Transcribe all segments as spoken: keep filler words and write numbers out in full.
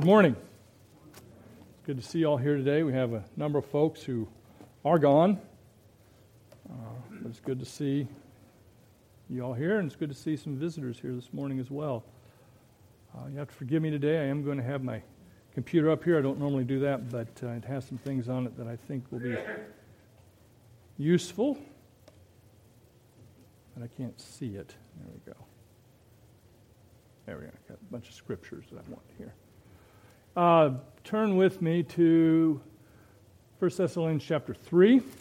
Good morning. It's good to see you all here today. We have a number of folks who are gone, uh, but it's good to see you all here, and it's good to see some visitors here this morning as well. Uh, you have to forgive me today. I am going to have my computer up here. I don't normally do that, but uh, it has some things on it that I think will be useful. And I can't see it. There we go. There we go. I've got a bunch of scriptures that I want to hear. Uh, turn with me to First Thessalonians chapter three. We're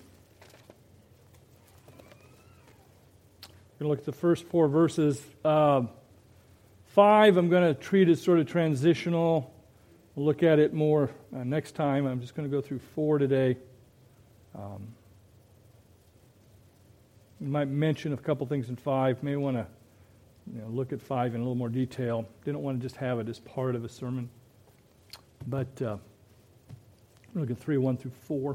going to look at the first four verses. Uh, five, I'm going to treat as sort of transitional. We'll look at it more uh, next time. I'm just going to go through four today. Um, we might mention a couple things in five. May want to you know, look at five in a little more detail. Didn't want to just have it as part of a sermon. But uh, we'll look at three, one through four.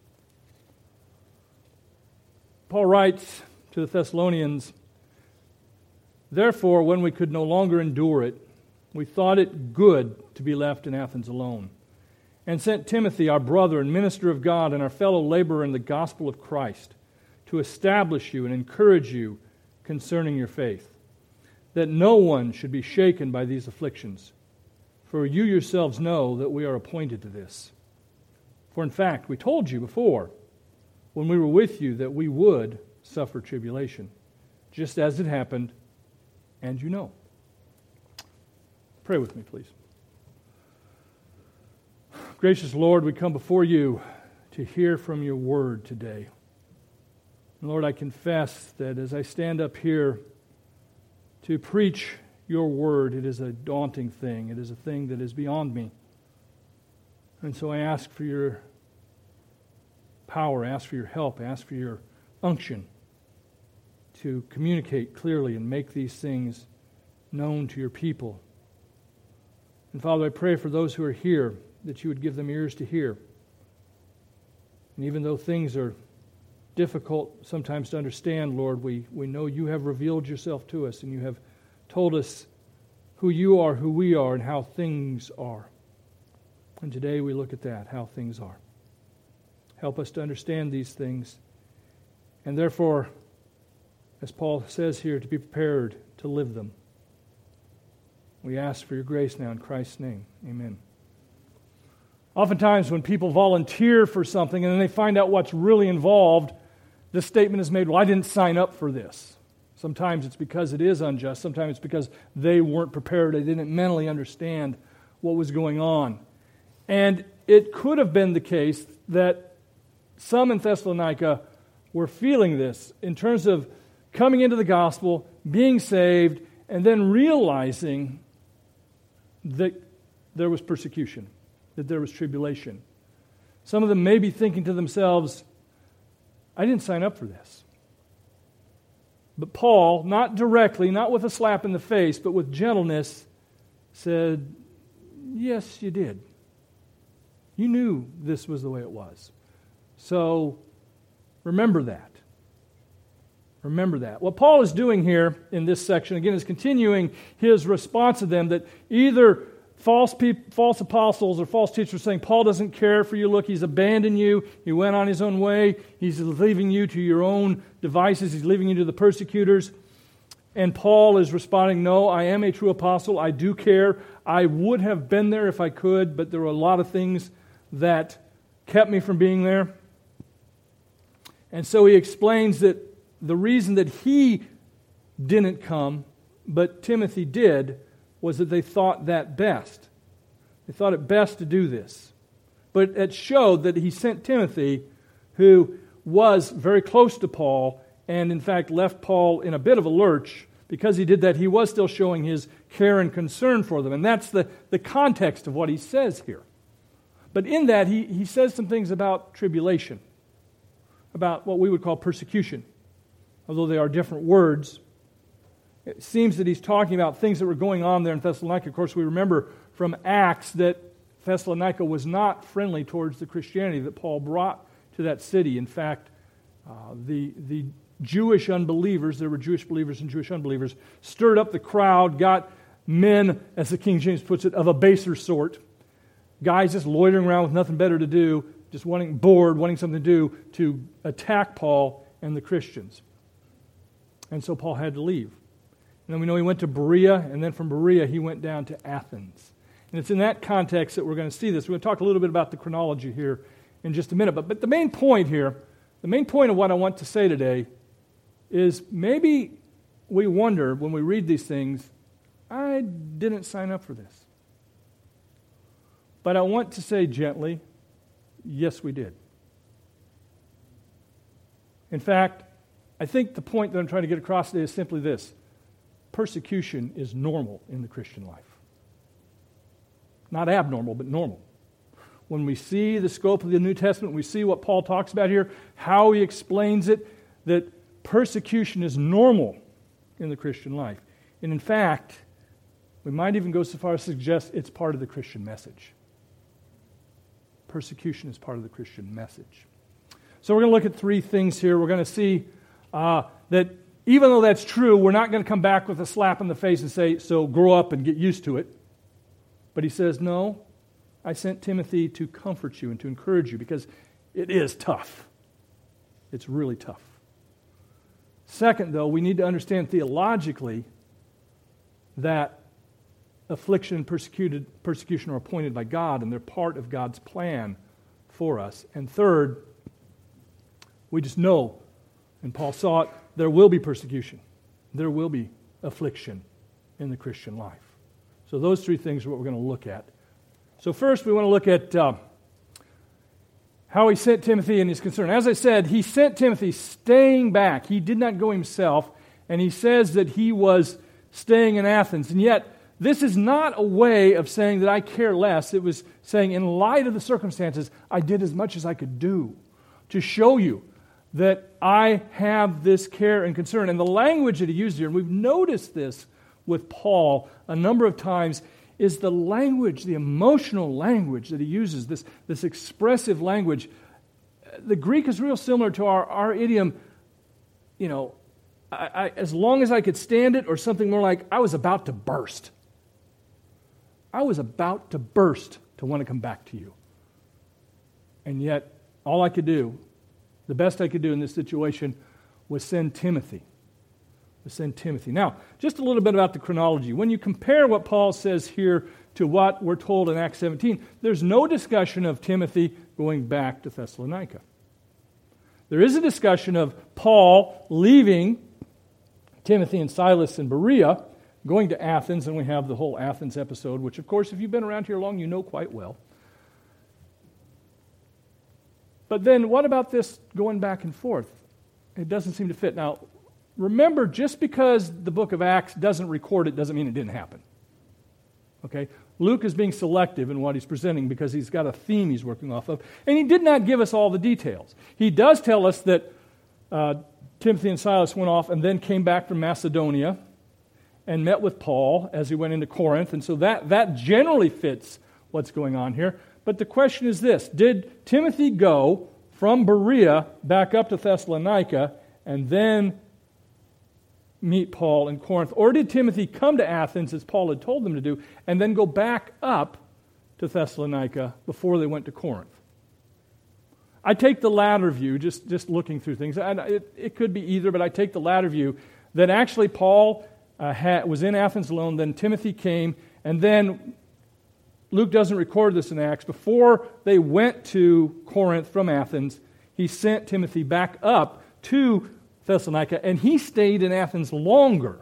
Paul writes to the Thessalonians, "Therefore, when we could no longer endure it, we thought it good to be left in Athens alone, and sent Timothy, our brother and minister of God, and our fellow laborer in the gospel of Christ, to establish you and encourage you concerning your faith, that no one should be shaken by these afflictions. For you yourselves know that we are appointed to this. For in fact, we told you before, when we were with you, that we would suffer tribulation, just as it happened, and you know." Pray with me, please. Gracious Lord, we come before you to hear from your word today. And Lord, I confess that as I stand up here to preach your word, it is a daunting thing. It is a thing that is beyond me. And so I ask for your power, I ask for your help, I ask for your unction to communicate clearly and make these things known to your people. And Father, I pray for those who are here that you would give them ears to hear. And even though things are difficult sometimes to understand, Lord, we, we know you have revealed yourself to us and you have told us who you are, who we are, and how things are. And today we look at that, how things are. Help us to understand these things. And therefore, as Paul says here, to be prepared to live them. We ask for your grace now in Christ's name. Amen. Oftentimes when people volunteer for something and then they find out what's really involved, this statement is made, well, I didn't sign up for this. Sometimes it's because it is unjust. Sometimes it's because they weren't prepared. They didn't mentally understand what was going on. And it could have been the case that some in Thessalonica were feeling this in terms of coming into the gospel, being saved, and then realizing that there was persecution, that there was tribulation. Some of them may be thinking to themselves, I didn't sign up for this. But Paul, not directly, not with a slap in the face, but with gentleness, said, yes, you did. You knew this was the way it was. So remember that. Remember that. What Paul is doing here in this section, again, is continuing his response to them that either false people, false apostles or false teachers saying, Paul doesn't care for you. Look, he's abandoned you. He went on his own way. He's leaving you to your own devices. He's leaving you to the persecutors. And Paul is responding, no, I am a true apostle. I do care. I would have been there if I could, but there were a lot of things that kept me from being there. And so he explains that the reason that he didn't come, but Timothy did, was that they thought that best. They thought it best to do this. But it showed that he sent Timothy, who was very close to Paul, and in fact left Paul in a bit of a lurch. Because he did that, he was still showing his care and concern for them. And that's the, the context of what he says here. But in that, he, he says some things about tribulation, about what we would call persecution. Although they are different words, it seems that he's talking about things that were going on there in Thessalonica. Of course, we remember from Acts that Thessalonica was not friendly towards the Christianity that Paul brought to that city. In fact, uh, the, the Jewish unbelievers, there were Jewish believers and Jewish unbelievers, stirred up the crowd, got men, as the King James puts it, of a baser sort, guys just loitering around with nothing better to do, just wanting, bored, wanting something to do, to attack Paul and the Christians. And so Paul had to leave. And then we know he went to Berea, and then from Berea he went down to Athens. And it's in that context that we're going to see this. We're going to talk a little bit about the chronology here in just a minute. But, but the main point here, the main point of what I want to say today is maybe we wonder when we read these things, I didn't sign up for this. But I want to say gently, yes, we did. In fact, I think the point that I'm trying to get across today is simply this. Persecution is normal in the Christian life. Not abnormal, but normal. When we see the scope of the New Testament, we see what Paul talks about here, how he explains it, that persecution is normal in the Christian life. And in fact, we might even go so far as to suggest it's part of the Christian message. Persecution is part of the Christian message. So we're going to look at three things here. We're going to see uh, that even though that's true, we're not going to come back with a slap in the face and say, so grow up and get used to it. But he says, no, I sent Timothy to comfort you and to encourage you because it is tough. It's really tough. Second, though, we need to understand theologically that affliction and persecuted, persecution are appointed by God and they're part of God's plan for us. And third, we just know, and Paul saw it, there will be persecution. There will be affliction in the Christian life. So those three things are what we're going to look at. So first we want to look at uh, how he sent Timothy and his concern. As I said, he sent Timothy staying back. He did not go himself, and he says that he was staying in Athens. And yet, this is not a way of saying that I care less. It was saying, in light of the circumstances, I did as much as I could do to show you that I have this care and concern. And the language that he used here, and we've noticed this with Paul a number of times, is the language, the emotional language that he uses, this, this expressive language. The Greek is real similar to our, our idiom, you know, I, I, as long as I could stand it, or something more like, I was about to burst. I was about to burst to want to come back to you. And yet, all I could do, the best I could do in this situation, was send Timothy. Was send Timothy. Now, just a little bit about the chronology. When you compare what Paul says here to what we're told in Acts seventeen, there's no discussion of Timothy going back to Thessalonica. There is a discussion of Paul leaving Timothy and Silas in Berea, going to Athens, and we have the whole Athens episode, which, of course, if you've been around here long, you know quite well. But then what about this going back and forth? It doesn't seem to fit. Now, remember, just because the book of Acts doesn't record it doesn't mean it didn't happen. Okay? Luke is being selective in what he's presenting because he's got a theme he's working off of. And he did not give us all the details. He does tell us that uh, Timothy and Silas went off and then came back from Macedonia and met with Paul as he went into Corinth. And so that, that generally fits what's going on here. But the question is this: did Timothy go from Berea back up to Thessalonica and then meet Paul in Corinth? Or did Timothy come to Athens, as Paul had told them to do, and then go back up to Thessalonica before they went to Corinth? I take the latter view, just, just looking through things. And it, it could be either, but I take the latter view, that actually Paul uh, had, was in Athens alone, then Timothy came, and then Luke doesn't record this in Acts. Before they went to Corinth from Athens, he sent Timothy back up to Thessalonica, and he stayed in Athens longer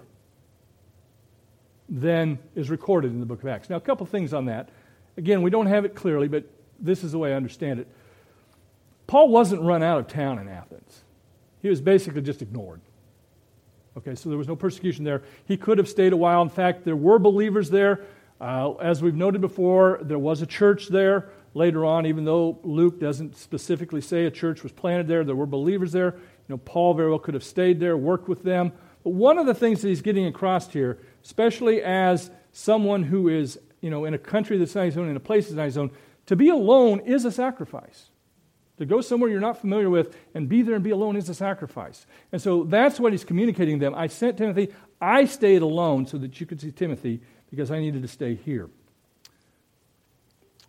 than is recorded in the book of Acts. Now, a couple things on that. Again, we don't have it clearly, but this is the way I understand it. Paul wasn't run out of town in Athens. He was basically just ignored. Okay, so there was no persecution there. He could have stayed a while. In fact, there were believers there. Uh, as we've noted before, there was a church there later on, even though Luke doesn't specifically say a church was planted there. There were believers there. You know, Paul very well could have stayed there, worked with them. But one of the things that he's getting across here, especially as someone who is, you know, in a country that's not his own, in a place that's not his own, to be alone is a sacrifice. To go somewhere you're not familiar with and be there and be alone is a sacrifice. And so that's what he's communicating to them. I sent Timothy. I stayed alone so that you could see Timothy because I needed to stay here.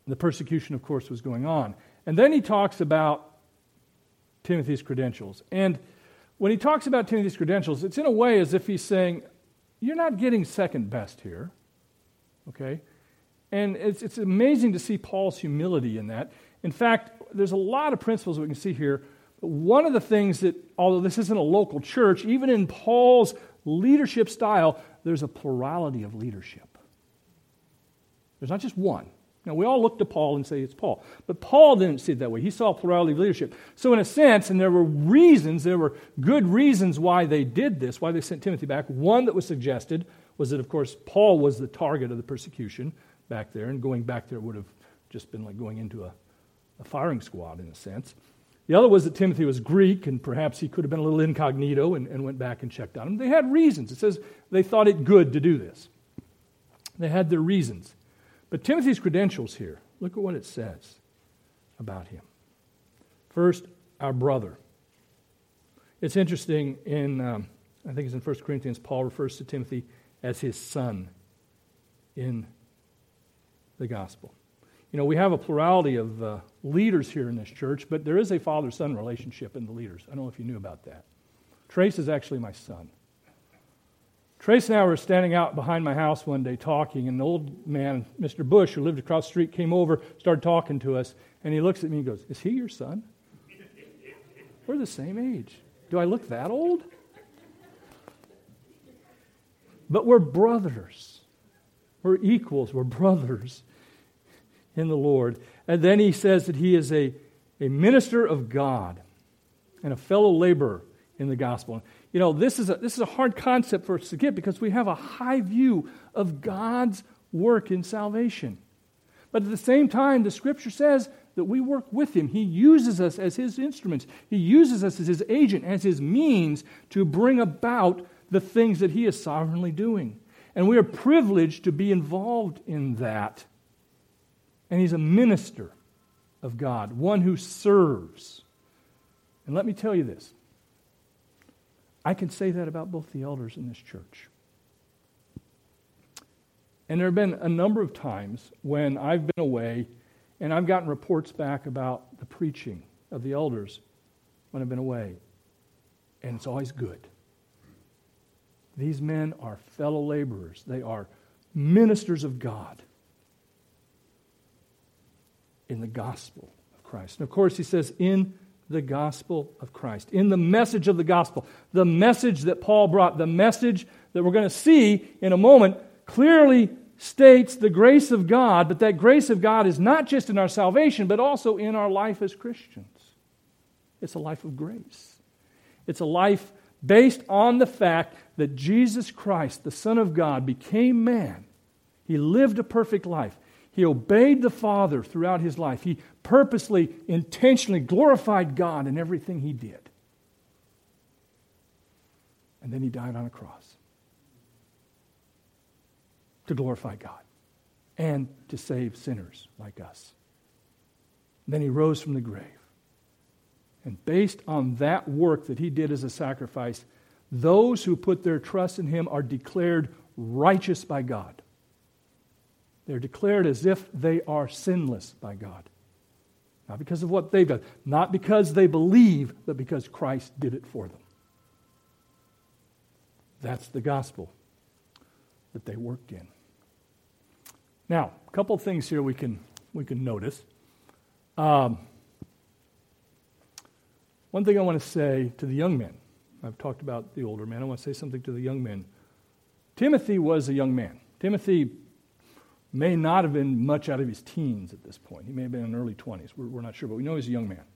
The persecution, of course, was going on. And then he talks about Timothy's credentials. And when he talks about Timothy's credentials, it's in a way as if he's saying, you're not getting second best here. Okay? And it's, it's amazing to see Paul's humility in that. In fact, there's a lot of principles we can see here. But one of the things that, although this isn't a local church, even in Paul's leadership style, there's a plurality of leadership. There's not just one. Now, we all look to Paul and say it's Paul. But Paul didn't see it that way. He saw plurality of leadership. So in a sense, and there were reasons, there were good reasons why they did this, why they sent Timothy back. One that was suggested was that, of course, Paul was the target of the persecution back there, and going back there would have just been like going into a, a firing squad in a sense. The other was that Timothy was Greek, and perhaps he could have been a little incognito and, and went back and checked on him. They had reasons. It says they thought it good to do this. They had their reasons. But Timothy's credentials here, look at what it says about him. First, our brother. It's interesting, in um, I think it's in First Corinthians, Paul refers to Timothy as his son in the gospel. You know, we have a plurality of uh, leaders here in this church, but there is a father-son relationship in the leaders. I don't know if you knew about that. Trace is actually my son. Trace and I were standing out behind my house one day talking, and an old man, Mister Bush, who lived across the street, came over, started talking to us, and he looks at me and goes, "Is he your son?" We're the same age. Do I look that old? But we're brothers. We're equals. We're brothers in the Lord. And then he says that he is a, a minister of God and a fellow laborer in the gospel. You know, this is a this is a hard concept for us to get because we have a high view of God's work in salvation. But at the same time, the Scripture says that we work with Him. He uses us as His instruments. He uses us as His agent, as His means to bring about the things that He is sovereignly doing. And we are privileged to be involved in that. And He's a minister of God, one who serves. And let me tell you this. I can say that about both the elders in this church. And there have been a number of times when I've been away and I've gotten reports back about the preaching of the elders when I've been away. And it's always good. These men are fellow laborers. They are ministers of God in the gospel of Christ. And of course, he says, in the gospel of Christ, in the message of the gospel, the message that Paul brought, the message that we're going to see in a moment, clearly states the grace of God, but that grace of God is not just in our salvation, but also in our life as Christians. It's a life of grace. It's a life based on the fact that Jesus Christ, the Son of God, became man. He lived a perfect life. He obeyed the Father throughout his life. He purposely, intentionally glorified God in everything he did. And then he died on a cross to glorify God and to save sinners like us. Then he rose from the grave. And based on that work that he did as a sacrifice, those who put their trust in him are declared righteous by God. They're declared as if they are sinless by God. Not because of what they've done. Not because they believe, but because Christ did it for them. That's the gospel that they worked in. Now, a couple of things here we can we can notice. Um, one thing I want to say to the young men. I've talked about the older men. I want to say something to the young men. Timothy was a young man. Timothy may not have been much out of his teens at this point. He may have been in early twenties. We're, we're not sure, but we know he's a young man.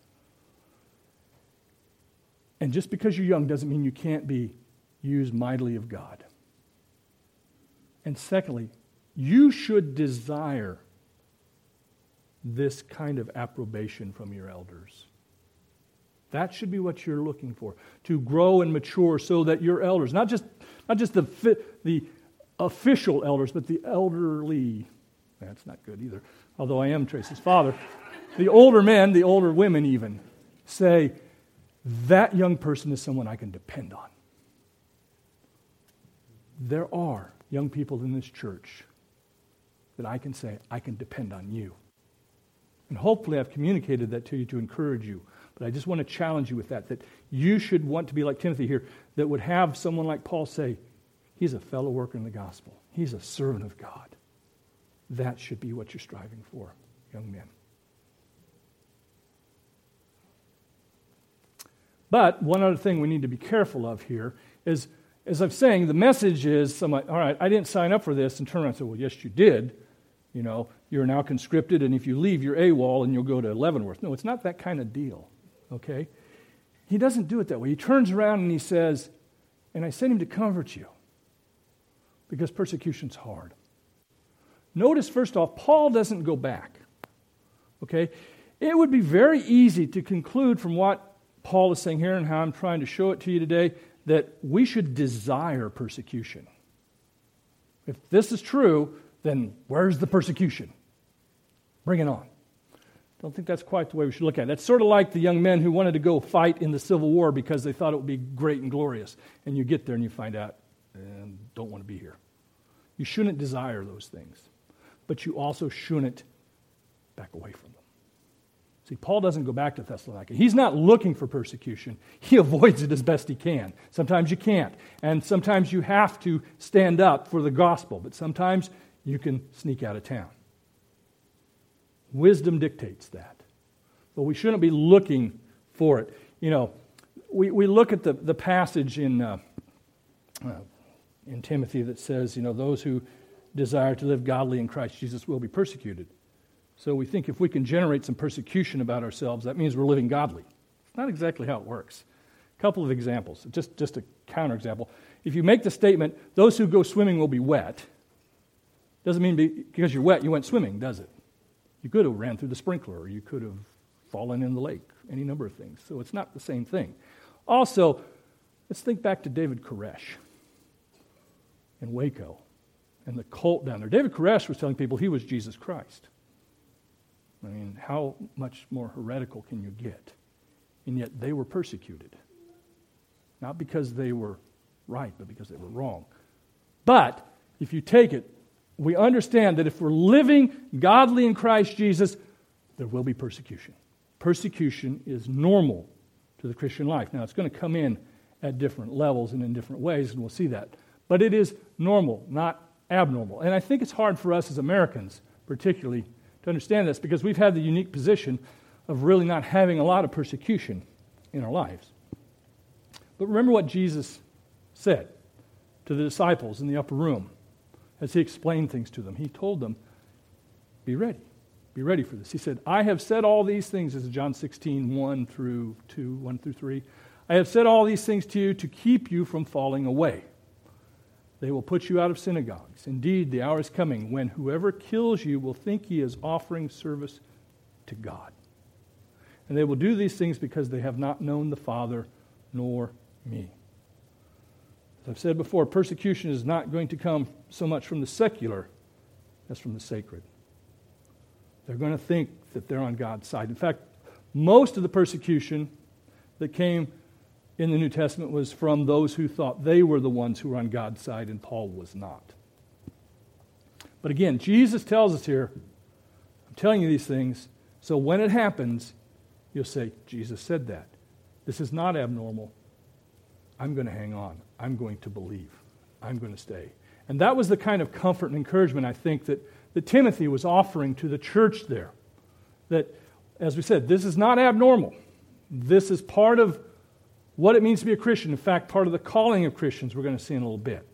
And just because you're young doesn't mean you can't be used mightily of God. And secondly, you should desire this kind of approbation from your elders. That should be what you're looking for, to grow and mature so that your elders, not just not just the the official elders, but the elderly, that's not good either, although I am Tracy's father, the older men, the older women even, say, that young person is someone I can depend on. There are young people in this church that I can say, I can depend on you. And hopefully I've communicated that to you to encourage you. But I just want to challenge you with that, that you should want to be like Timothy here, that would have someone like Paul say, he's a fellow worker in the gospel. He's a servant of God. That should be what you're striving for, young men. But one other thing we need to be careful of here is, as I'm saying, the message is, somebody, all right, I didn't sign up for this, and turn around and say, well, yes, you did. You know, you're now conscripted, and if you leave, you're AWOL, and you'll go to Leavenworth. No, it's not that kind of deal, okay? He doesn't do it that way. He turns around and he says, and I sent him to comfort you, because persecution's hard. Notice, first off, Paul doesn't go back, okay? It would be very easy to conclude from what Paul is saying here and how I'm trying to show it to you today that we should desire persecution. If this is true, then where's the persecution? Bring it on. Don't think that's quite the way we should look at it. That's sort of like the young men who wanted to go fight in the Civil War because they thought it would be great and glorious. And you get there and you find out, and don't want to be here. You shouldn't desire those things. But you also shouldn't back away from them. See, Paul doesn't go back to Thessalonica. He's not looking for persecution. He avoids it as best he can. Sometimes you can't. And sometimes you have to stand up for the gospel. But sometimes you can sneak out of town. Wisdom dictates that. But we shouldn't be looking for it. You know, we, we look at the, the passage in, uh, uh, in Timothy that says, you know, those who desire to live godly in Christ Jesus will be persecuted. So we think if we can generate some persecution about ourselves, that means we're living godly. It's not exactly how it works. A couple of examples, just, just a counterexample. If you make the statement, those who go swimming will be wet, doesn't mean be, because you're wet you went swimming, does it? You could have ran through the sprinkler, or you could have fallen in the lake, any number of things. So it's not the same thing. Also, let's think back to David Koresh in Waco and the cult down there. David Koresh was telling people he was Jesus Christ. I mean, how much more heretical can you get? And yet they were persecuted. Not because they were right, but because they were wrong. But if you take it, we understand that if we're living godly in Christ Jesus, there will be persecution. Persecution is normal to the Christian life. Now, it's going to come in at different levels and in different ways, and we'll see that. But it is normal, not abnormal. And I think it's hard for us as Americans, particularly, to understand this, because we've had the unique position of really not having a lot of persecution in our lives. But remember what Jesus said to the disciples in the upper room as he explained things to them. He told them, be ready. Be ready for this. He said, I have said all these things, this is John sixteen, one through two, one through three. I have said all these things to you to keep you from falling away. They will put you out of synagogues. Indeed, the hour is coming when whoever kills you will think he is offering service to God. And they will do these things because they have not known the Father nor me. As I've said before, persecution is not going to come so much from the secular as from the sacred. They're going to think that they're on God's side. In fact, most of the persecution that came in the New Testament was from those who thought they were the ones who were on God's side, and Paul was not. But again, Jesus tells us here, I'm telling you these things, so when it happens, you'll say, Jesus said that. This is not abnormal. I'm going to hang on. I'm going to believe. I'm going to stay. And that was the kind of comfort and encouragement, I think, that, that Timothy was offering to the church there. That, as we said, this is not abnormal. This is part of what it means to be a Christian. In fact, part of the calling of Christians we're going to see in a little bit,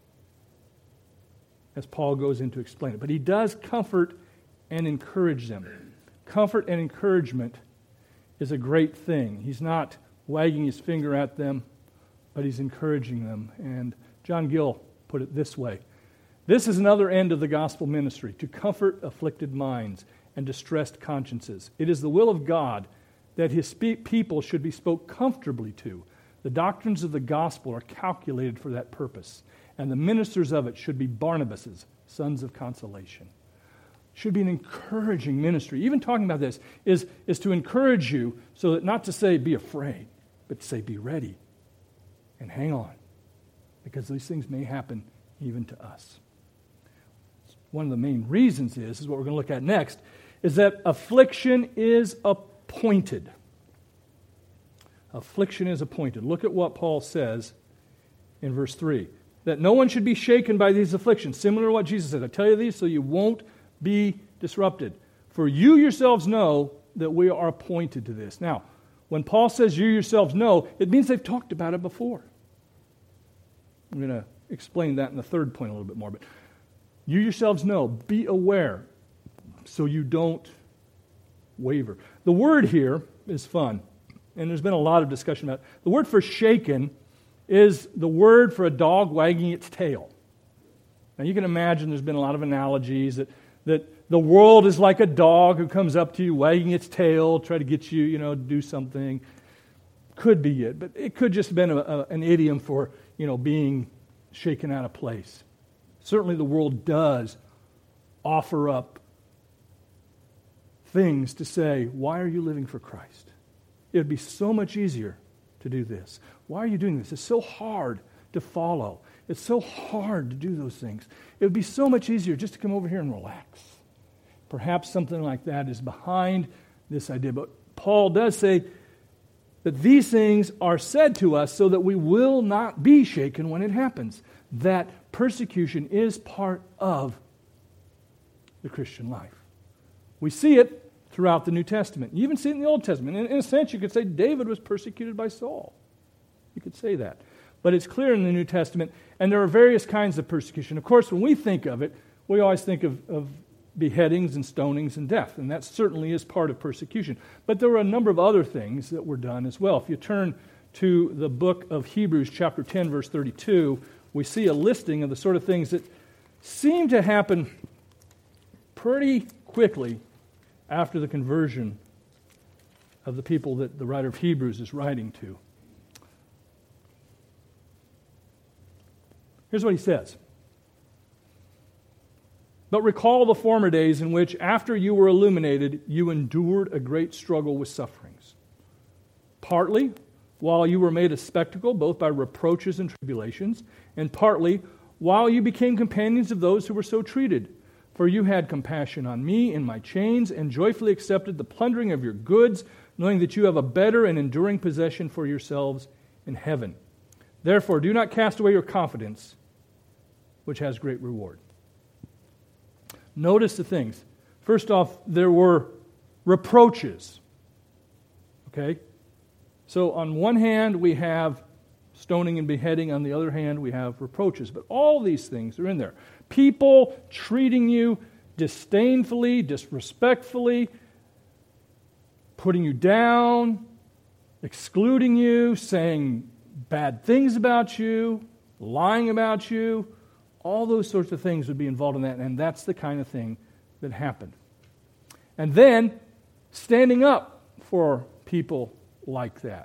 as Paul goes in to explain it. But he does comfort and encourage them. Comfort and encouragement is a great thing. He's not wagging his finger at them, but he's encouraging them. And John Gill put it this way: this is another end of the gospel ministry, to comfort afflicted minds and distressed consciences. It is the will of God that his people should be spoke comfortably to. The doctrines of the gospel are calculated for that purpose, and the ministers of it should be Barnabas's sons of consolation. Should be an encouraging ministry. Even talking about this is, is to encourage you, so that not to say be afraid, but to say be ready and hang on, because these things may happen even to us. one of the main reasons is, is what we're going to look at next, is that affliction is appointed. Affliction is appointed. Look at what Paul says in verse three. That no one should be shaken by these afflictions. Similar to what Jesus said. I tell you these so you won't be disrupted. For you yourselves know that we are appointed to this. Now, when Paul says you yourselves know, it means they've talked about it before. I'm going to explain that in the third point a little bit more. But you yourselves know, be aware, so you don't waver. The word here is fun, and there's been a lot of discussion about it. The word for shaken is the word for a dog wagging its tail. Now you can imagine there's been a lot of analogies that, that the world is like a dog who comes up to you wagging its tail, try to get you, you know, to do something. Could be it, but it could just have been a, a, an idiom for, you know, being shaken out of place. Certainly the world does offer up things to say, why are you living for Christ? It would be so much easier to do this. Why are you doing this? It's so hard to follow. It's so hard to do those things. It would be so much easier just to come over here and relax. Perhaps something like that is behind this idea. But Paul does say that these things are said to us so that we will not be shaken when it happens. That persecution is part of the Christian life. We see it throughout the New Testament. You even see it in the Old Testament. In, in a sense, you could say David was persecuted by Saul. You could say that. But it's clear in the New Testament, and there are various kinds of persecution. Of course, when we think of it, we always think of, of beheadings and stonings and death, and that certainly is part of persecution. But there were a number of other things that were done as well. If you turn to the book of Hebrews, chapter ten, verse thirty-two, we see a listing of the sort of things that seem to happen pretty quickly after the conversion of the people that the writer of Hebrews is writing to. Here's what he says. But recall the former days in which, after you were illuminated, you endured a great struggle with sufferings. Partly while you were made a spectacle, both by reproaches and tribulations, and partly while you became companions of those who were so treated. For you had compassion on me in my chains, and joyfully accepted the plundering of your goods, knowing that you have a better and enduring possession for yourselves in heaven. Therefore, do not cast away your confidence, which has great reward. Notice the things. First off, there were reproaches. Okay? So on one hand, we have stoning and beheading. On the other hand, we have reproaches. But all these things are in there. People treating you disdainfully, disrespectfully, putting you down, excluding you, saying bad things about you, lying about you. All those sorts of things would be involved in that, and that's the kind of thing that happened. And then, standing up for people like that.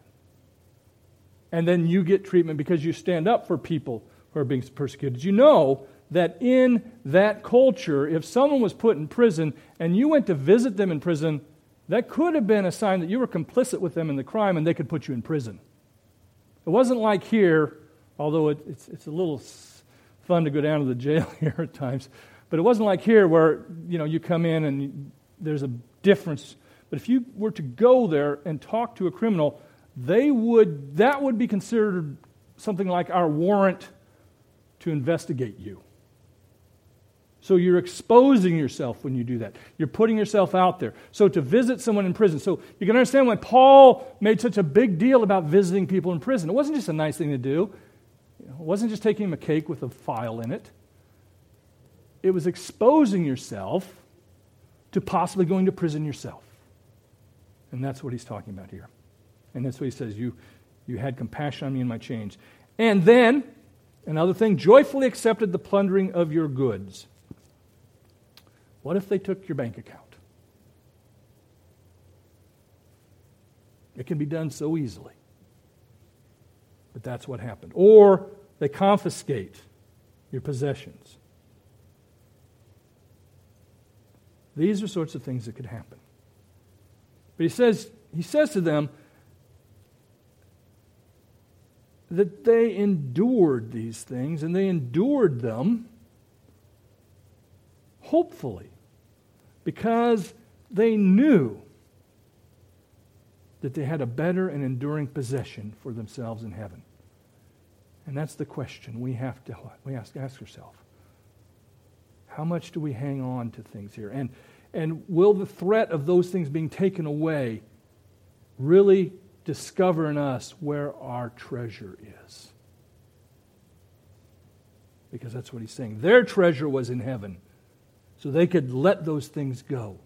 And then you get treatment because you stand up for people who are being persecuted. You know that in that culture, if someone was put in prison and you went to visit them in prison, that could have been a sign that you were complicit with them in the crime and they could put you in prison. It wasn't like here, although it, it's, it's a little fun to go down to the jail here at times. But it wasn't like here where, you know, you come in and you, there's a difference. But if you were to go there and talk to a criminal, they would that would be considered something like our warrant to investigate you. So you're exposing yourself when you do that. You're putting yourself out there. So to visit someone in prison. So you can understand why Paul made such a big deal about visiting people in prison. It wasn't just a nice thing to do. It wasn't just taking him a cake with a file in it. It was exposing yourself to possibly going to prison yourself. And that's what he's talking about here. And that's what he says, you, you had compassion on me in my chains. And then, another thing, joyfully accepted the plundering of your goods. What if they took your bank account? It can be done so easily. But that's what happened. Or they confiscate your possessions. These are sorts of things that could happen. But he says, he says to them that they endured these things, and they endured them hopefully, because they knew that they had a better and enduring possession for themselves in heaven. And that's the question we have to we ask, ask ourselves. How much do we hang on to things here? And, and will the threat of those things being taken away really discover in us where our treasure is? Because that's what he's saying. Their treasure was in heaven, so they could let those things go.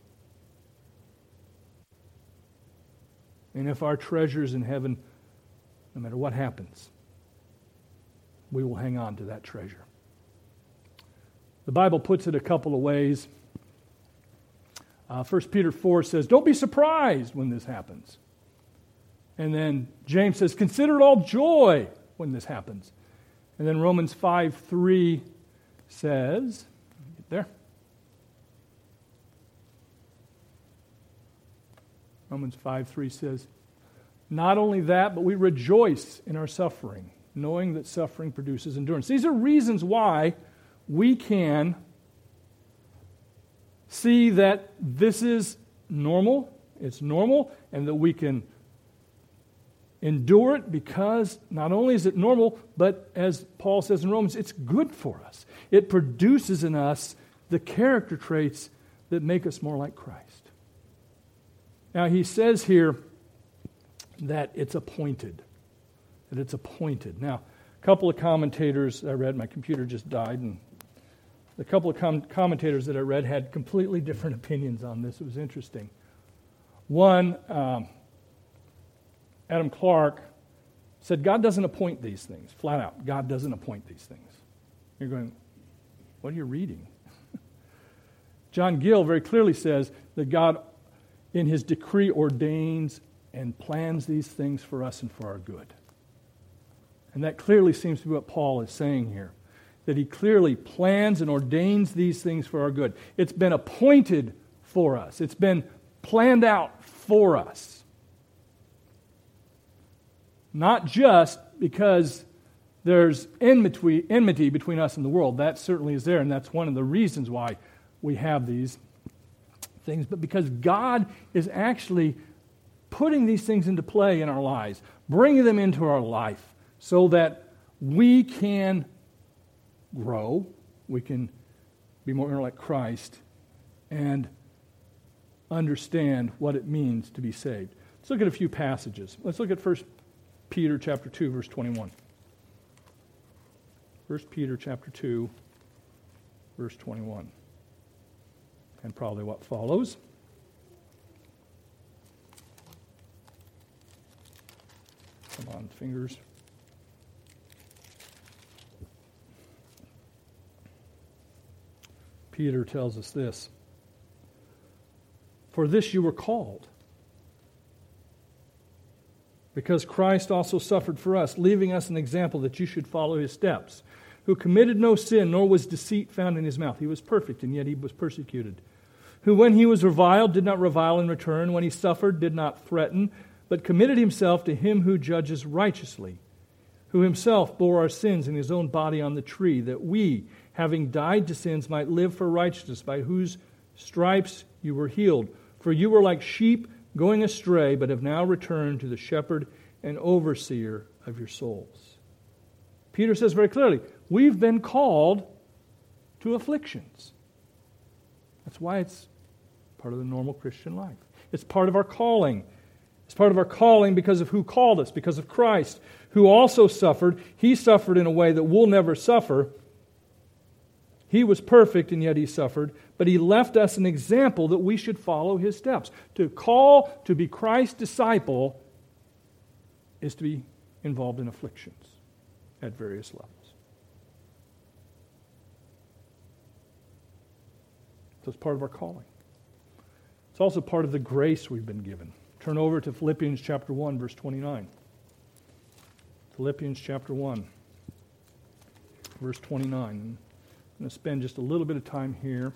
And if our treasure is in heaven, no matter what happens, we will hang on to that treasure. The Bible puts it a couple of ways. Uh, First Peter four says, don't be surprised when this happens. And then James says, consider it all joy when this happens. And then Romans five three says, get there. Romans five three says, not only that, but we rejoice in our suffering, knowing that suffering produces endurance. These are reasons why we can see that this is normal, it's normal, and that we can endure it because not only is it normal, but as Paul says in Romans, it's good for us. It produces in us the character traits that make us more like Christ. Now he says here that it's appointed. That it's appointed. Now, a couple of commentators I read, my computer just died, and a couple of com- commentators that I read had completely different opinions on this. It was interesting. One, um, Adam Clark, said God doesn't appoint these things, flat out. God doesn't appoint these things. You're going, what are you reading? John Gill very clearly says that God, in his decree, ordains and plans these things for us and for our good. And that clearly seems to be what Paul is saying here, that he clearly plans and ordains these things for our good. It's been appointed for us. It's been planned out for us. Not just because there's enmity, enmity between us and the world. That certainly is there, and that's one of the reasons why we have these things, but because God is actually putting these things into play in our lives, bringing them into our life so that we can grow, we can be more like Christ, and understand what it means to be saved. Let's look at a few passages. Let's look at First Peter chapter two, verse twenty-one. First Peter chapter two, verse twenty-one. And probably what follows. Come on, fingers. Peter tells us this. For this you were called, because Christ also suffered for us, leaving us an example that you should follow his steps, who committed no sin, nor was deceit found in his mouth. He was perfect, and yet he was persecuted. Who, when he was reviled, did not revile in return. When he suffered, did not threaten, but committed himself to him who judges righteously, who himself bore our sins in his own body on the tree, that we, having died to sins, might live for righteousness, by whose stripes you were healed. For you were like sheep going astray, but have now returned to the shepherd and overseer of your souls. Peter says very clearly, we've been called to afflictions. That's why it's part of the normal Christian life. It's part of our calling. It's part of our calling because of who called us, because of Christ, who also suffered. He suffered in a way that we'll never suffer. He was perfect, and yet he suffered. But he left us an example that we should follow his steps. To call to be Christ's disciple is to be involved in afflictions at various levels. So it's part of our calling. It's also part of the grace we've been given. Turn over to Philippians chapter one, verse twenty-nine. Philippians chapter one, verse twenty-nine. I'm going to spend just a little bit of time here.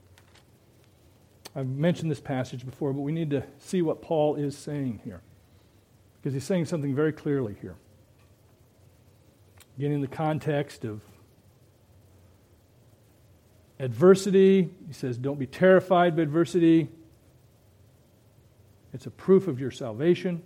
I've mentioned this passage before, but we need to see what Paul is saying here, because he's saying something very clearly here. Again, in the context of adversity. He says, don't be terrified by adversity. It's a proof of your salvation.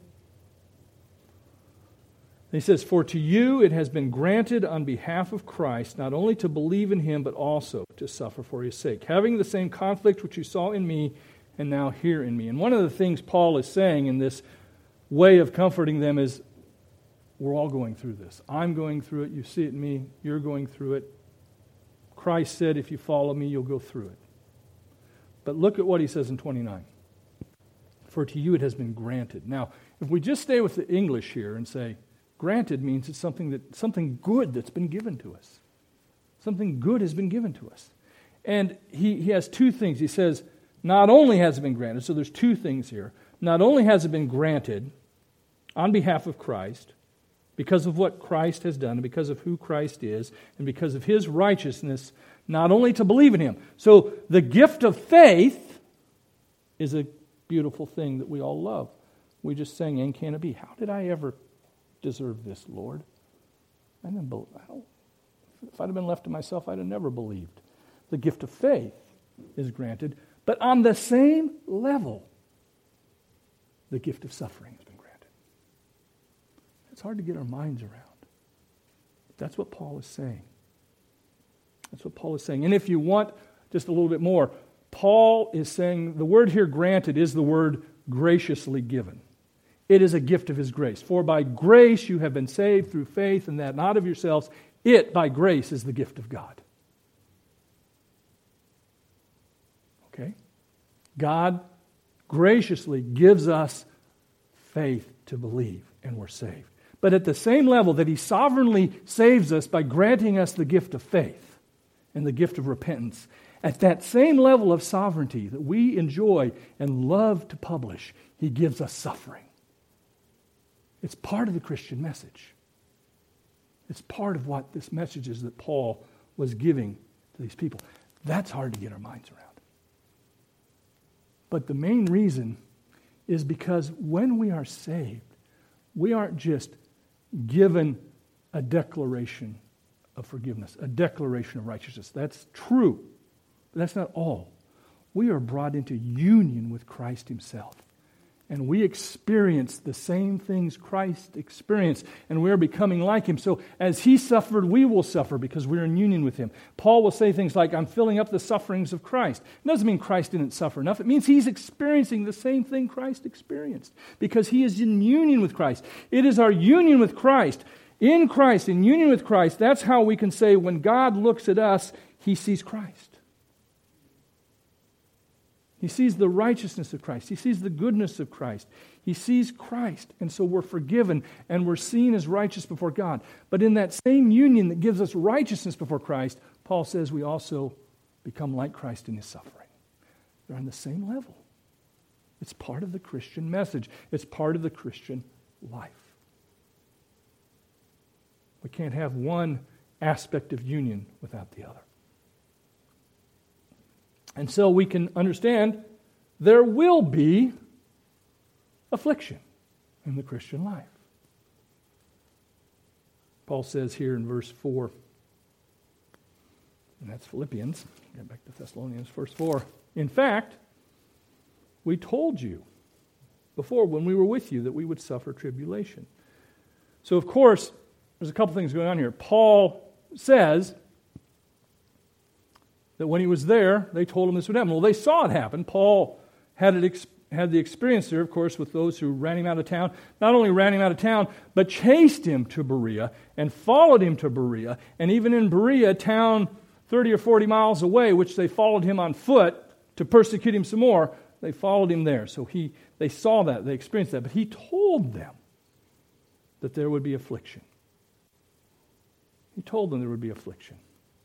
He says, for to you it has been granted on behalf of Christ not only to believe in him, but also to suffer for his sake, having the same conflict which you saw in me and now hear in me. And one of the things Paul is saying in this way of comforting them is, we're all going through this. I'm going through it. You see it in me. You're going through it. Christ said, if you follow me, you'll go through it. But look at what he says in twenty-nine. For to you it has been granted. Now, if we just stay with the English here and say, granted means it's something that something good that's been given to us. Something good has been given to us. And he, he has two things. He says, not only has it been granted, so there's two things here. Not only has it been granted on behalf of Christ, because of what Christ has done, and because of who Christ is, and because of his righteousness, not only to believe in him. So the gift of faith is a beautiful thing that we all love. We just sang, and can it be? How did I ever deserve this, Lord? I didn't believe. If I'd have been left to myself, I'd have never believed. The gift of faith is granted, but on the same level, the gift of suffering has been granted. It's hard to get our minds around. That's what Paul is saying. That's what Paul is saying. And if you want just a little bit more, Paul is saying the word here granted is the word graciously given. It is a gift of his grace. For by grace you have been saved through faith, and that not of yourselves. It, by grace, is the gift of God. Okay? God graciously gives us faith to believe, and we're saved. But at the same level that he sovereignly saves us by granting us the gift of faith and the gift of repentance, at that same level of sovereignty that we enjoy and love to publish, he gives us suffering. It's part of the Christian message. It's part of what this message is that Paul was giving to these people. That's hard to get our minds around. But the main reason is because when we are saved, we aren't just given a declaration of forgiveness, a declaration of righteousness. That's true, but that's not all. We are brought into union with Christ himself. And we experience the same things Christ experienced, and we are becoming like him. So as he suffered, we will suffer because we're in union with him. Paul will say things like, I'm filling up the sufferings of Christ. It doesn't mean Christ didn't suffer enough. It means he's experiencing the same thing Christ experienced because he is in union with Christ. It is our union with Christ. In Christ, in union with Christ, that's how we can say when God looks at us, he sees Christ. He sees the righteousness of Christ. He sees the goodness of Christ. He sees Christ. And so we're forgiven and we're seen as righteous before God. But in that same union that gives us righteousness before Christ, Paul says we also become like Christ in his suffering. They're on the same level. It's part of the Christian message. It's part of the Christian life. We can't have one aspect of union without the other. And so we can understand there will be affliction in the Christian life. Paul says here in verse four, and that's Philippians, get back to Thessalonians, verse four. In fact, we told you before when we were with you that we would suffer tribulation. So of course, there's a couple things going on here. Paul says that when he was there, they told him this would happen. Well, they saw it happen. Paul had it ex- had the experience there, of course, with those who ran him out of town. Not only ran him out of town, but chased him to Berea and followed him to Berea. And even in Berea, a town thirty or forty miles away, which they followed him on foot to persecute him some more, they followed him there. So he, they saw that, they experienced that. But he told them that there would be affliction. He told them there would be affliction.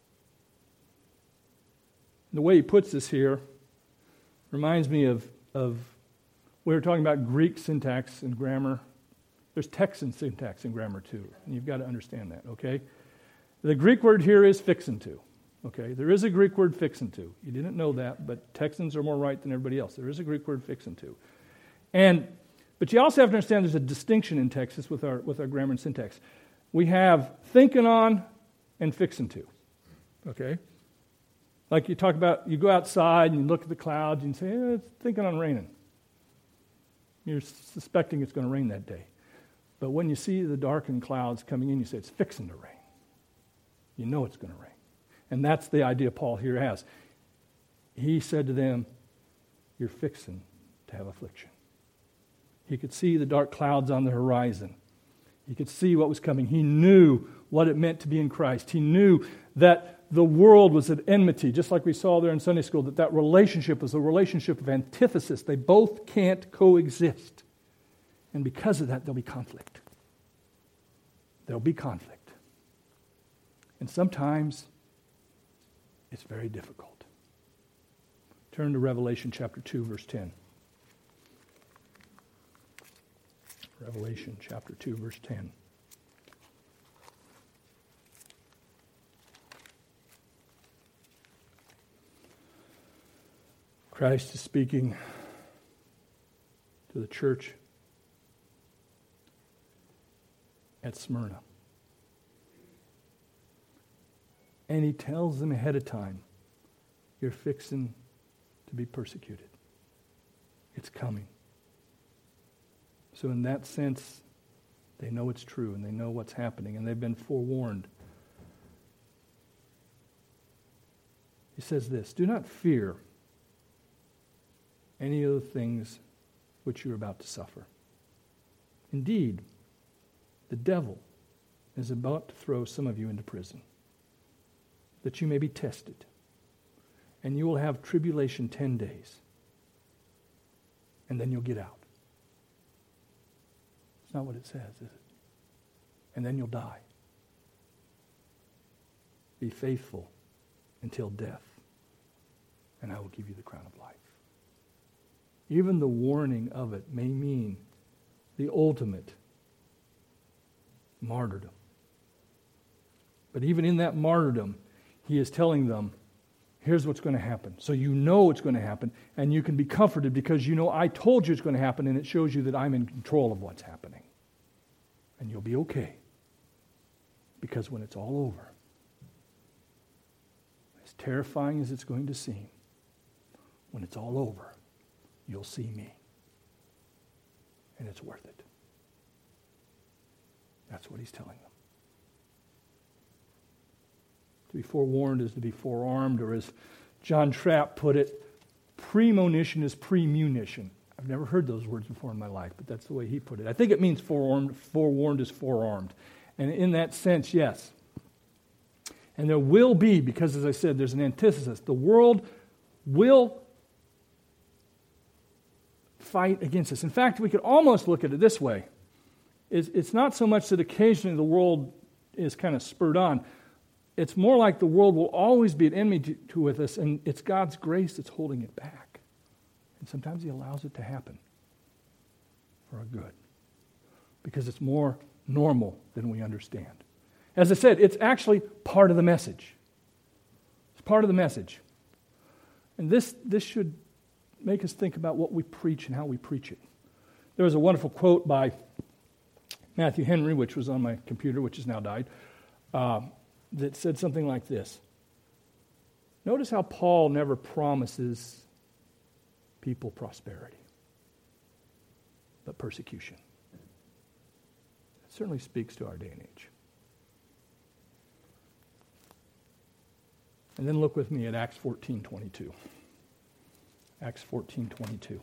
The way he puts this here reminds me of, of we were talking about Greek syntax and grammar. There's Texan syntax and grammar too, and you've got to understand that, okay? The Greek word here is fixin' to, okay? There is a Greek word fixin' to. You didn't know that, but Texans are more right than everybody else. There is a Greek word fixin' to. And, but you also have to understand there's a distinction in Texas with our, with our grammar and syntax. We have thinking on and fixin' to, okay? Like you talk about, you go outside and you look at the clouds and you say, eh, it's thinking on raining. You're suspecting it's going to rain that day. But when you see the darkened clouds coming in, you say, it's fixing to rain. You know it's going to rain. And that's the idea Paul here has. He said to them, you're fixing to have affliction. He could see the dark clouds on the horizon. He could see what was coming. He knew what it meant to be in Christ. He knew that the world was at enmity, just like we saw there in Sunday school, that that relationship was a relationship of antithesis. They both can't coexist. And because of that, there'll be conflict. There'll be conflict. And sometimes it's very difficult. Turn to Revelation chapter two, verse ten. Revelation chapter two, verse ten. Christ is speaking to the church at Smyrna. And he tells them ahead of time, you're fixing to be persecuted. It's coming. So in that sense, they know it's true and they know what's happening and they've been forewarned. He says this, do not fear any of the things which you're about to suffer. Indeed, the devil is about to throw some of you into prison, that you may be tested, and you will have tribulation ten days, and then you'll get out. It's not what it says, is it? And then you'll die. Be faithful until death, and I will give you the crown of life. Even the warning of it may mean the ultimate martyrdom. But even in that martyrdom, he is telling them, here's what's going to happen. So you know it's going to happen, and you can be comforted because you know I told you it's going to happen, and it shows you that I'm in control of what's happening. And you'll be okay. Because when it's all over, as terrifying as it's going to seem, when it's all over, you'll see me. And it's worth it. That's what he's telling them. To be forewarned is to be forearmed, or as John Trapp put it, premonition is premunition. I've never heard those words before in my life, but that's the way he put it. I think it means forearmed, forewarned is forearmed. And in that sense, yes. And there will be, because as I said, there's an antithesis. The world will fight against us. In fact, we could almost look at it this way. It's, it's not so much that occasionally the world is kind of spurred on. It's more like the world will always be at enmity to, to with us, and it's God's grace that's holding it back. And sometimes he allows it to happen for our good, because it's more normal than we understand. As I said, it's actually part of the message. It's part of the message. And this, this should make us think about what we preach and how we preach it. There was a wonderful quote by Matthew Henry, which was on my computer, which has now died, uh, that said something like this. Notice how Paul never promises people prosperity, but persecution. It certainly speaks to our day and age. And then look with me at Acts fourteen twenty-two. Acts fourteen twenty-two.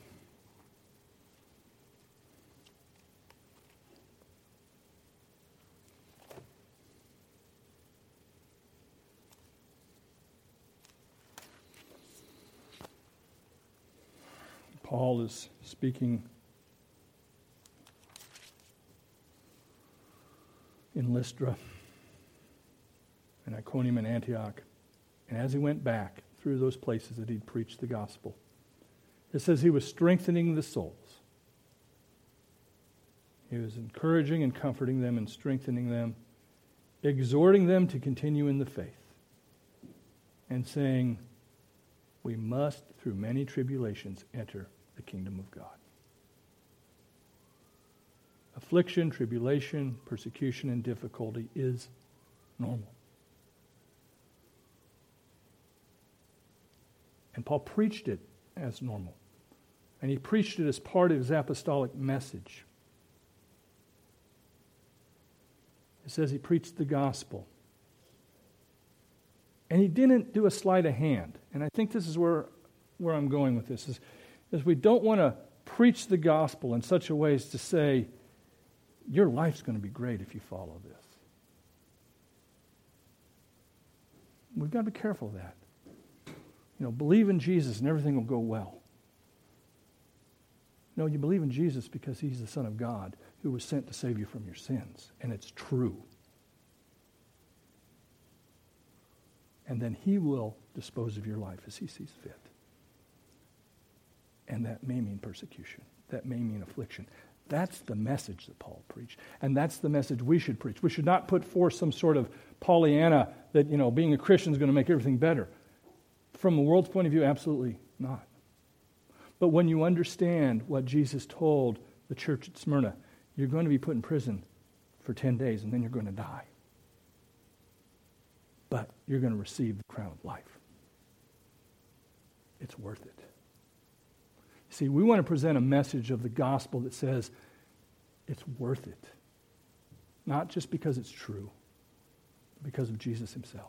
Paul is speaking in Lystra and Iconium and Antioch. And as he went back through those places that he'd preached the gospel, it says he was strengthening the souls. He was encouraging and comforting them and strengthening them, exhorting them to continue in the faith, and saying, we must, through many tribulations, enter the kingdom of God. Affliction, tribulation, persecution, and difficulty is normal. And Paul preached it as normal. And he preached it as part of his apostolic message. It says he preached the gospel. And he didn't do a sleight of hand. And I think this is where, where I'm going with this, is, is we don't want to preach the gospel in such a way as to say, your life's going to be great if you follow this. We've got to be careful of that. You know, believe in Jesus and everything will go well. No, you believe in Jesus because he's the Son of God who was sent to save you from your sins. And it's true. And then he will dispose of your life as he sees fit. And that may mean persecution. That may mean affliction. That's the message that Paul preached. And that's the message we should preach. We should not put forth some sort of Pollyanna that, you know, being a Christian is going to make everything better. From the world's point of view, absolutely not. But when you understand what Jesus told the church at Smyrna, you're going to be put in prison for ten days and then you're going to die. But you're going to receive the crown of life. It's worth it. See, we want to present a message of the gospel that says it's worth it. Not just because it's true, but because of Jesus himself.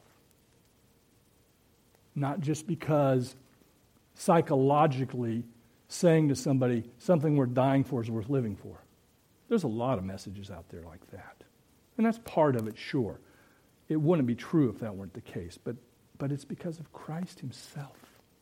Not just because psychologically saying to somebody something worth dying for is worth living for. There's a lot of messages out there like that. And that's part of it, sure. It wouldn't be true if that weren't the case, but, but it's because of Christ himself.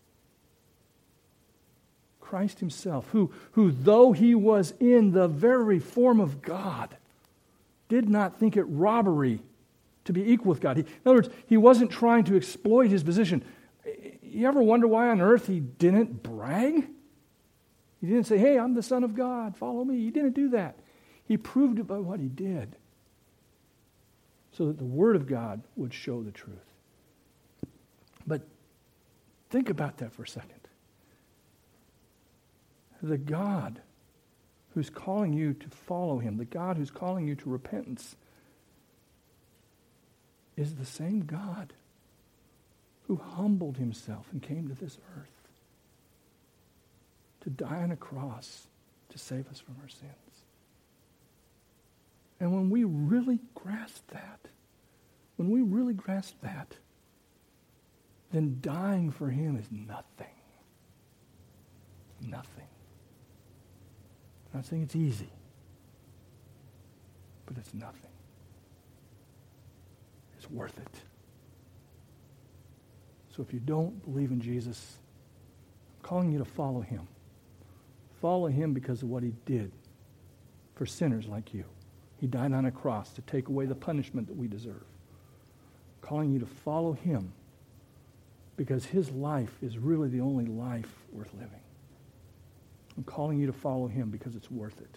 Christ himself, who, who though he was in the very form of God, did not think it robbery to be equal with God. He, in other words, he wasn't trying to exploit his position. You ever wonder why on earth he didn't brag? He didn't say, hey, I'm the Son of God, follow me. He didn't do that. He proved it by what he did so that the Word of God would show the truth. But think about that for a second. The God who's calling you to follow him, the God who's calling you to repentance, is the same God who humbled himself and came to this earth to die on a cross to save us from our sins. And when we really grasp that, when we really grasp that, then dying for him is nothing. Nothing. I'm not saying it's easy, but it's nothing. It's worth it. So if you don't believe in Jesus, I'm calling you to follow him. Follow him because of what he did for sinners like you. He died on a cross to take away the punishment that we deserve. I'm calling you to follow him because his life is really the only life worth living. I'm calling you to follow him because it's worth it.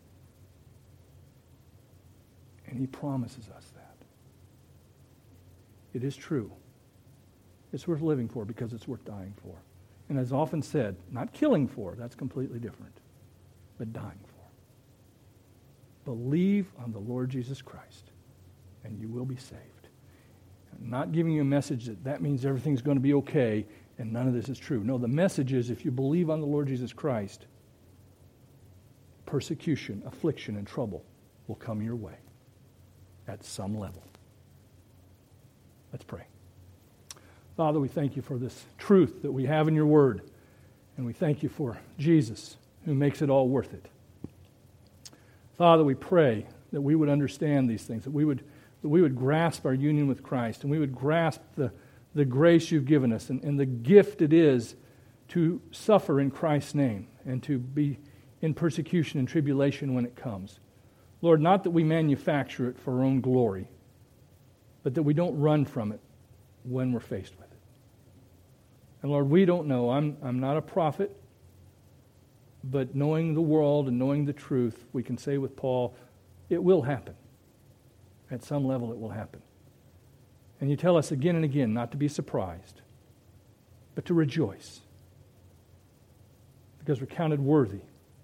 And he promises us that. It is true. It's worth living for because it's worth dying for. And as often said, not killing for, that's completely different, but dying for. Believe on the Lord Jesus Christ, and you will be saved. I'm not giving you a message that that means everything's going to be okay and none of this is true. No, the message is if you believe on the Lord Jesus Christ, persecution, affliction, and trouble will come your way at some level. Let's pray. Father, we thank you for this truth that we have in your word, and we thank you for Jesus who makes it all worth it. Father, we pray that we would understand these things, that we would, that we would grasp our union with Christ, and we would grasp the the grace you've given us and, and the gift it is to suffer in Christ's name and to be in persecution and tribulation when it comes. Lord, not that we manufacture it for our own glory, but that we don't run from it when we're faced with it. And Lord, we don't know. I'm, I'm not a prophet, but knowing the world and knowing the truth, we can say with Paul, it will happen. At some level it will happen. And you tell us again and again not to be surprised, but to rejoice because we're counted worthy,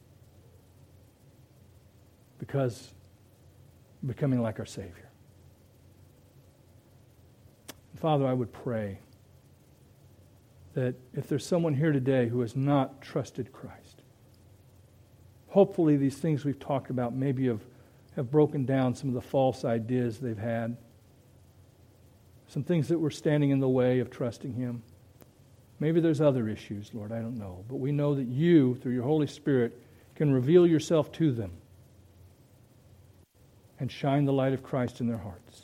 because we're becoming like our Savior. And Father, I would pray that if there's someone here today who has not trusted Christ, hopefully these things we've talked about maybe have, have broken down some of the false ideas they've had, some things that were standing in the way of trusting Him. Maybe there's other issues, Lord, I don't know. But we know that You, through Your Holy Spirit, can reveal Yourself to them and shine the light of Christ in their hearts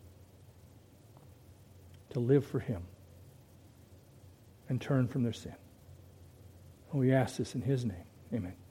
to live for Him and turn from their sin. And we ask this in His name. Amen.